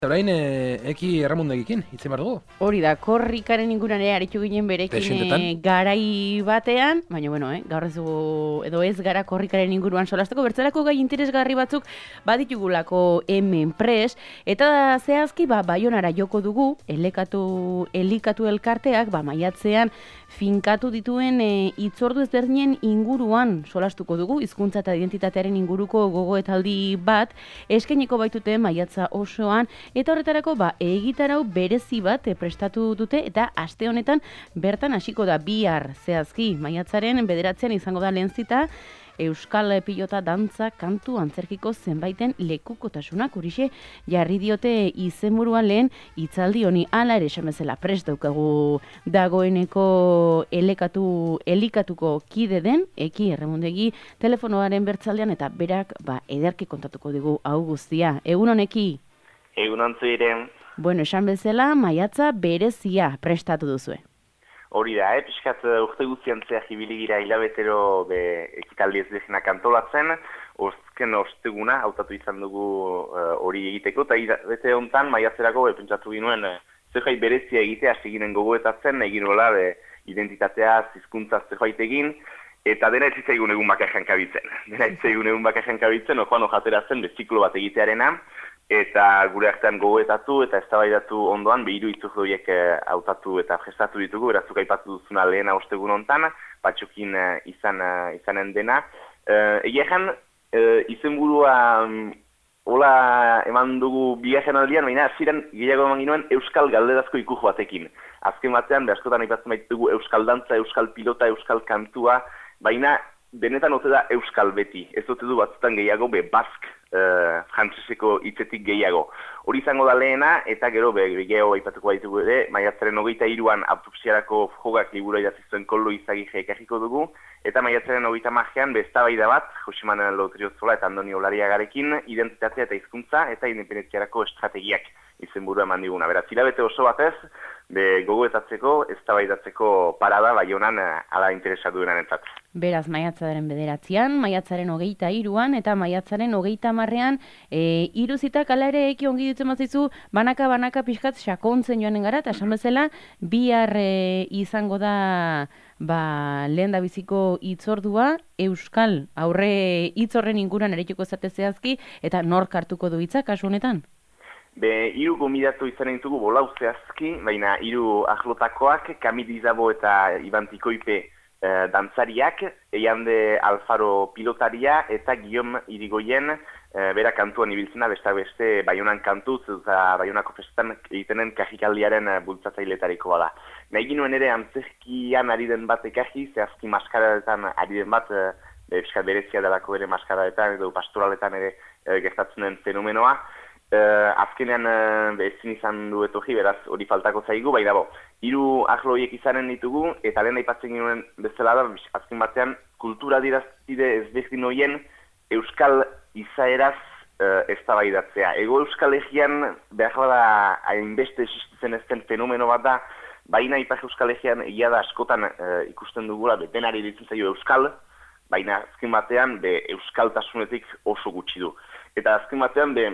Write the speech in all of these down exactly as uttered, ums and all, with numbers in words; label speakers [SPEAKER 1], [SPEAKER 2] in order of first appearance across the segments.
[SPEAKER 1] Orain, e, eki erramundegikin, hitz behar dugu.
[SPEAKER 2] Hori da, korrikaren inguruan ere aritu ginen berekin e, garai batean, baina bueno, eh, gaur ez dugu, edo ez gara korrikaren inguruan solasteko, bertzerako gai interesgarri batzuk baditugulako hemen pres, eta zehazki ba, Baionara joko dugu, elekatu, elikatu elkarteak, ba, maiatzean finkatu dituen e, itzordu ezberdinen inguruan solastuko dugu, hizkuntza eta identitatearen inguruko gogoetaldi bat, eskainiko baitute maiatza osoan, eta horretarako ba, egitarau berezi bat e, prestatu dute eta aste honetan bertan hasiko da bihar zehazki. Maiatzaren bederatzean izango da lehen zita, Euskal pilota, dantza, kantu, antzerkiko zenbaiten lekukotasunak horixe jarri diote izenburua lehen hitzaldi honi. Hala ere esan bezala prest daukagu dagoeneko elekatu, elikatuko kide den, eki erramundegi telefonoaren bertzaldean eta berak ba, ederki kontatuko dugu hau guztia. Egun honeki?
[SPEAKER 3] Egun ontzuiren.
[SPEAKER 2] Bueno, esan bezala, maiatza berezia prestatu duzue.
[SPEAKER 3] Hori da, eh? Piskat urte guztian zehar hibiligira hilabetero be, ekitaldi ezberdinak antolatzen, orzken osteguna, hautatu izan dugu hori uh, egiteko, eta hilabete honetan maiatzerako be, pentsatu ginoen uh, zerbait berezia egitea, hasi ginen gogoetatzen, egin hola be, identitatea, hizkuntza zerbait egin, eta dena ez itzaigun egun bakarren kabitzen. Dena ez itzaigun egun bakarren kabitzen, ojoan ojatera zen, be, ziklo bat egitearena, eta gure artean gogoetatu eta eztabaidatu ondoan behiru itzordu horiek hautatu eta gestatu ditugu, berazuk aipatu duzuna lehena ostegun hontan, batxokin izan, izanen dena. Uh, Egia ezan, uh, izenburua um, hola eman dugu bigarren aldian, baina ziren gehiago eman ginoen euskal galderazko ikus batekin. Azken batean, behaskotan aipatzen baitugu euskal dantza, euskal pilota, euskal kantua, baina benetan ote da euskal beti. Ez ote du batzutan gehiago be bask, Uh, frantzeseko hitzetik gehiago. Hori izango da lehena, eta gero be, gehiago aipatuko baitugu ere, maiatzaren hogeita hiruan autopsiarako frogak libura idatzi zuen Koldo Izagirre ekarriko dugu, eta maiatzaren hogeita marrean be eztabaida bat, Jose Manuel Lotriozola eta Andoni Olariagarekin, identitatea eta hizkuntza eta independentziarako estrategiak izenburua eman diguna. Beraz, hilabete oso batez, be gogoetatzeko, eztabaidatzeko parada Baionan ala interesatu duenan entzat.
[SPEAKER 2] Beraz, maiatzaren bederatzean, maiatzaren hogeita hiruan eta maiatzaren hogeita marrean, e, iruzitak ala ere eki ongi ditzen bazizu, banaka-banaka pixkat sakontzen joanen gara, eta esan bezala, bihar e, izango da ba, lehen da biziko itzordua, euskal aurre itzorren inguruan eretiko zate zehazki, eta nork hartuko du hitza kasu honetan?
[SPEAKER 3] Be, hiru gomidatu izan ditugu bolau zehazki, baina hiru ahlotakoak, Kamil Izabo eta Iban Tikoipe eh, dantzariak, Eiande Alfaro pilotaria eta Guillaume Irigoyen eh, bera kantuan ibiltzena, besta beste Baionan kantuz eta Baionako festetan egitenen kajikaldiaren eh, bultzatzailetariko bada. Nahi ginuen ere antzerkian ari den bat ekarri, zehazki maskaradetan ari den bat, eh, be, berezia delako ere maskaradetan edo pastoraletan ere eh, gertatzen den fenomenoa. Uh, azkenean uh, ezin izan du etorri, beraz hori faltako zaigu, baina bo, hiru arlo horiek izanen ditugu, eta lehen aipatzen ginen bezala da, azken batean, kultura diraztide ezberdin horien euskal izaeraz uh, eztabaidatzea. Ego euskal egian behar da hainbeste existitzen ezten fenomeno bat da, baina ipar euskal egian egia da askotan uh, ikusten dugula, betenari ditzen zaio euskal, baina azken batean be, euskaltasunetik oso gutxi du. Eta azken batean be,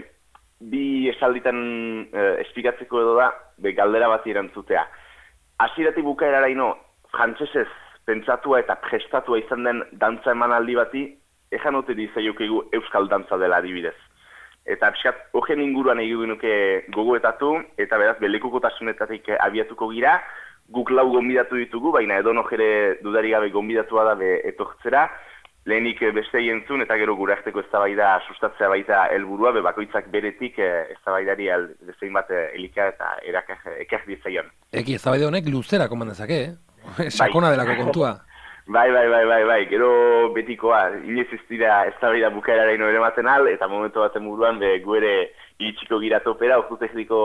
[SPEAKER 3] bi esalditan eh, esplikatzeko edo da, be galdera bat erantzutea. Hasieratik bukaeraraino, frantsesez pentsatua eta prestatua izan den dantza emanaldi bati, ejan ote dizaiokegu euskal dantza dela adibidez. Eta pixkat, horren inguruan egin nuke gogoetatu, eta beraz, belekukotasunetatik abiatuko gira, guk lau gonbidatu ditugu, baina edo ere dudari gabe gonbidatua da be etortzera, lehenik beste entzun eta gero gure arteko eztabaida sustatzea baita helburua, be bakoitzak beretik eztabaidari bezain bat elika eta ekar ditzaion.
[SPEAKER 1] Eki eztabaida honek luzera koman dezake, eh? Sakona delako kontua.
[SPEAKER 3] Bai, bai, bai, bai, bai, gero betikoa, inoiz ez dira eztabaida bukaeraraino ere maten al, eta momentu baten buruan be gu ere iritsiko gira topera, ordu tekniko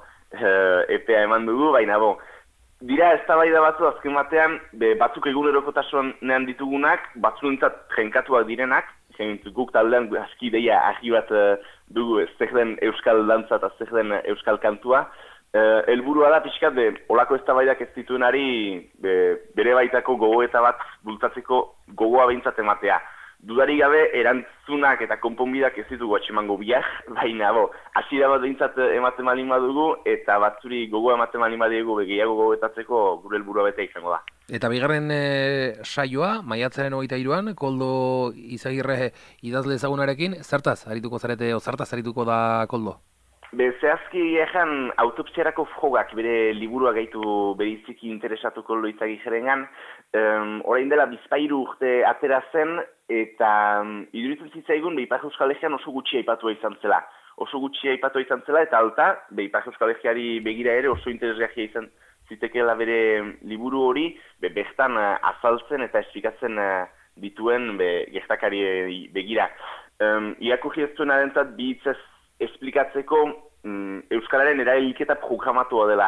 [SPEAKER 3] uh, epea eman dugu, baina bo, dira eztabaida batzu azken batean, be, batzuk egunerokotasunean ditugunak, batzunentzat trenkatuak direnak, guk taldean aski deia argi bat uh, dugu zer den euskal dantza eta zer den euskal kantua. Uh, helburua da pixkat, be, olako eztabaidak ez dituenari be, bere baitako gogoeta bat bultatzeko gogoa behintzat ematea. Dudari gabe, erantzunak eta konponbidak ez ditugu atxemango biak, baina, bo, hasiera bat dintzat ematen malin badugu, eta batzuri gogoa ematen malin badugu gehiago gogoetatzeko gure helburua bete izango da.
[SPEAKER 1] Eta bigarren e, saioa, maiatzaren hogeita hiruan, Koldo Izagirre idazle ezagunarekin, zertaz arituko zarete, o zertaz arituko da Koldo?
[SPEAKER 3] Be, zehazki egan autopsiarako frogak bere liburua gaitu beriziki interesatu Koldo Izagirrengan, um, orain dela bizpairu urte atera zen, eta um, iduritzen zitzaigun Ipar Euskal Herrian oso gutxi aipatua izan zela. Oso gutxi aipatua izan zela, eta alta, be, Ipar Euskal Herriari begira ere oso interesgarria izan zitekeela bere liburu hori, be, bestan uh, azaltzen eta esplikatzen uh, dituen be, gertakari begira. Um, Iakurri ez duen adentzat bihitzez esplikatzeko um, Euskararen erailketa programatua dela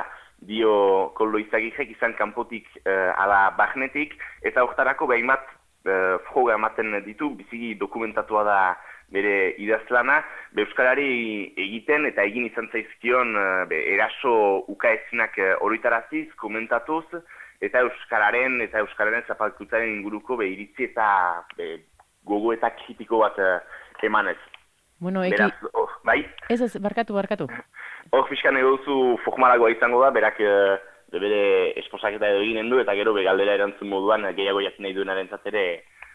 [SPEAKER 3] dio Koldo Izagirrek izan kanpotik uh, ala bagnetik, eta hortarako behimat uh, froga ematen ditu, biziki dokumentatua da bere idazlana, be Euskarari egiten eta egin izan zaizkion uh, be, eraso ukaezinak uh, oroitaraziz, komentatuz, eta Euskararen eta Euskararen zapalkuntzaren inguruko be iritzi eta be, gogo eta kritiko bat uh, emanez.
[SPEAKER 2] Bueno, eki...
[SPEAKER 3] Beraz, oh, bai?
[SPEAKER 2] Ez ez, barkatu, barkatu.
[SPEAKER 3] Hor fiskan egozu formalagoa izango da, berak uh, bere esposaketa edo eginen du, eta gero be galdera erantzun moduan gehiago jakin nahi duenaren zatere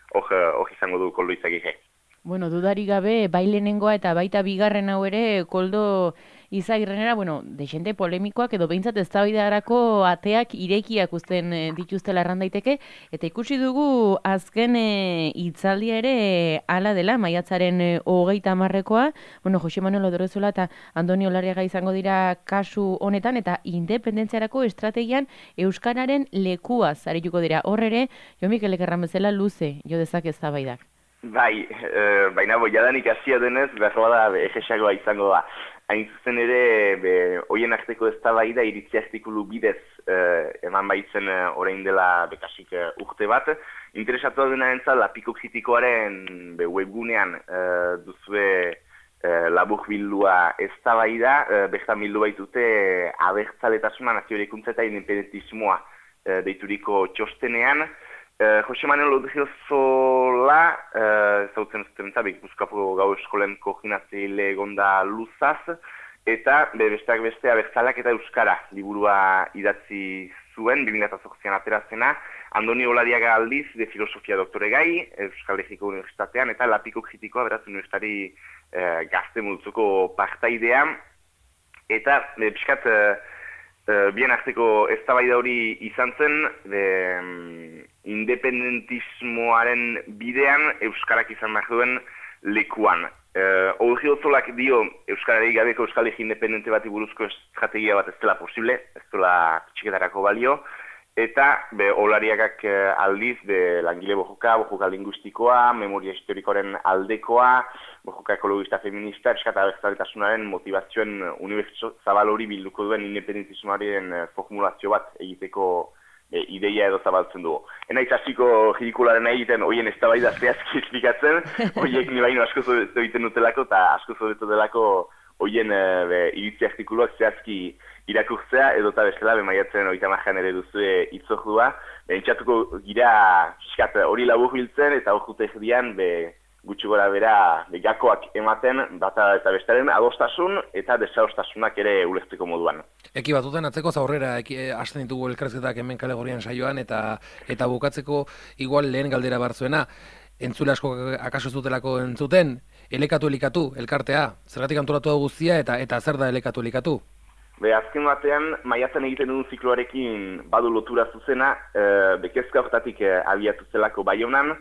[SPEAKER 3] hor izango du Koldo Izagirre.
[SPEAKER 2] Bueno, dudari gabe, bai lehenengoa eta baita bigarren hau ere, Koldo Izagirrenera, bueno, desente polemikoak edo behintzat eztabaidarako ateak irekiak uzten dituztela erran daiteke, eta ikusi dugu azken e, hitzaldia ere hala dela, maiatzaren e, hogeita hamarrekoa, bueno, Jose Manuel Odorrezula eta Andoni Olariaga izango dira kasu honetan, eta independentziarako estrategian Euskararen lekuaz arituko dira. Hor ere, Jo Mikelek erran bezala luze, jo dezak eztabaidak.
[SPEAKER 3] Bai, e, baina bo, jadanik hasia denez, berroa da, egesagoa izango da. Hain zuzen ere, be, hoien arteko eztabaida iritzi artikulu bidez e, eman baitzen e, orain dela bekasik e, urte bat. Interesatu dena entzat, lapiko kritikoaren be, webgunean e, duzue e, labur bildua eztabaida, e, bertan bildu baitute e, abertzaletasuna, nazioarekuntza eta independentismoa e, deituriko txostenean. Uh, Jose Manuel Odriozola, uh, zautzen zuten eta Gipuzkoako Gau Eskolen koordinatzaile egonda luzaz, eta be, besteak beste abertzaleak eta Euskara liburua idatzi zuen, bi mila zortzian aterazena, Andoni Olariaga aldiz de filosofia doktore gai, Euskal Herriko Unibertsitatean, eta lapiko kritikoa beraz universitari uh, gazte multzuko partaidea, eta be, piskat, uh, uh, bien arteko eztabaida hori izan zen, de, um, independentismoaren bidean Euskarak izan behar duen lekuan. Uh, Odriozolak dio Euskarari gabeko Euskal Herri independente bati buruzko estrategia bat ez dela posible, ez dela txiketarako balio, eta be, Olariagak uh, aldiz be, langile bojoka, bojoka linguistikoa, memoria historikoaren aldekoa, bojoka ekologista feminista, eskata abertzaletasunaren motivazioen unibertso zabal hori bilduko duen independentismoaren uh, formulazio bat egiteko E, ideia edo zabaltzen dugu. Ena izaziko ridikularen egiten hoien eztabaida zehazki esplikatzen, hoiek ni baino asko zobetu egiten dutelako eta asko zobetu delako hoien e, iritzi artikuluak zehazki irakurtzea edo eta bestela bemaiatzen hogeita hamarrean ere duzue itzordua. Bentsatuko gira fiskat hori labur biltzen eta hor jute erdian be, gutxi gora bera gakoak ematen bata eta bestaren adostasun eta desadostasunak ere ulertzeko moduan.
[SPEAKER 1] Eki batuten atzeko zaurrera hasten ditugu elkarrizketak hemen Kalegorrian saioan eta eta bukatzeko igual lehen galdera barzuena. Entzule asko akaso zutelako entzuten, elekatu elikatu, elkartea, zergatik antolatu da guztia eta eta zer da elekatu elikatu?
[SPEAKER 3] Be, azken batean, maiatzen egiten duen zikloarekin badu lotura zuzena, e, bekezka hortatik e, abiatu zelako Baionan,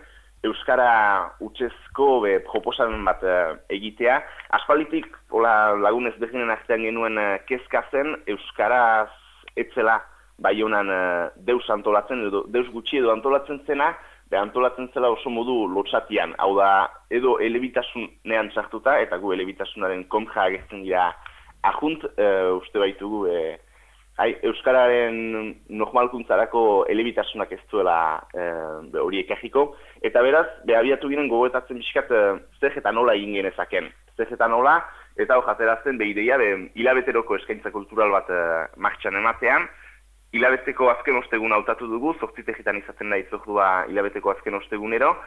[SPEAKER 3] Euskara utzezko be, proposamen bat uh, egitea. Aspalditik hola, lagun ezberdinen artean genuen uh, kezka zen, Euskaraz etzela Baionan uh, deus antolatzen, edo deus gutxi edo antolatzen zena, be antolatzen zela oso modu lotsatian. Hau da, edo elebitasunean sartuta, eta gu elebitasunaren kontra agertzen dira ajunt, uh, uste baitugu, uh, Hai, Euskararen normalkuntzarako elebitasunak ez duela hori e, ekajiko, eta beraz, be, abiatu ginen gogoetatzen biskat e, zer eta nola egin genezaken. Zer eta nola, eta hor jaterazten be ideia, be, hilabeteroko eskaintza kultural bat e, martxan ematean, hilabeteko azken ostegun hautatu dugu, zortzitegitan izaten da itzordua hilabeteko azken ostegunero,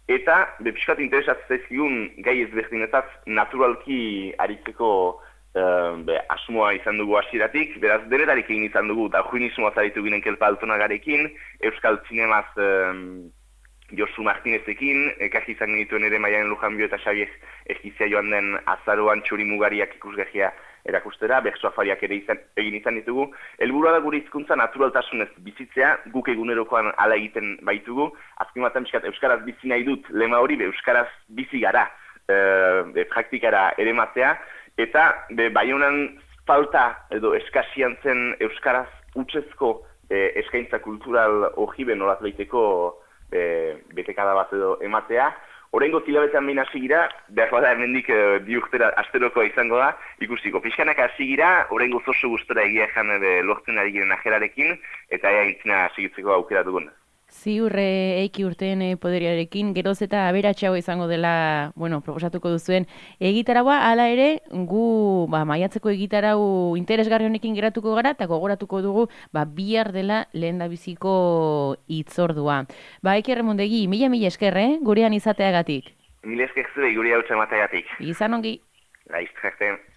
[SPEAKER 3] eta bepiskat interesatzen zaizkigun gai ezberdinetaz naturalki aritzeko uh, be, asmoa izan dugu hasieratik, beraz denetarik egin izan dugu, eta juinismoa zaritu ginen Kelpa Altonagarekin, Euskal Zinemaz um, Josu Martinezekin, ekasi izan genituen ere Maialen Lujanbio eta Xabier Eskizia joan den azaroan txuri mugariak ikusgehia erakustera, bertso afariak ere izan, egin izan ditugu. Helburua da gure hizkuntza naturaltasunez bizitzea, guk egunerokoan hala egiten baitugu. Azken batean pixkat euskaraz bizi nahi dut, lema hori, be, euskaraz bizi gara, e, praktikara ere matea, eta be, bai honan falta edo eskasian zen euskaraz utzezko e, eskaintza kultural hoji benolat behiteko Be, betekada bat edo ematea. Oraingo zilabetean behin hasi gira, behar bada hemendik e, bi urtera asteroko izango da, ikusiko. Pixkanak hasi gira, oraingo oso gustora egia ejan lortzen ari giren ajerarekin, eta ea intzina segitzeko aukera dugun.
[SPEAKER 2] Ziurre eiki urteen poderiarekin, geroz eta aberatxago izango dela, bueno, proposatuko duzuen egitaragoa, hala ere, gu ba, maiatzeko egitarau interesgarri honekin geratuko gara, eta gogoratuko dugu, ba, bihar dela lehen da biziko hitzordua. Ba, Eiki Erremondegi, mila mila esker, eh? Gurean izateagatik.
[SPEAKER 3] Mila esker zure, gure hau txamateagatik.
[SPEAKER 2] Izan ongi.
[SPEAKER 3] Laiztrakten.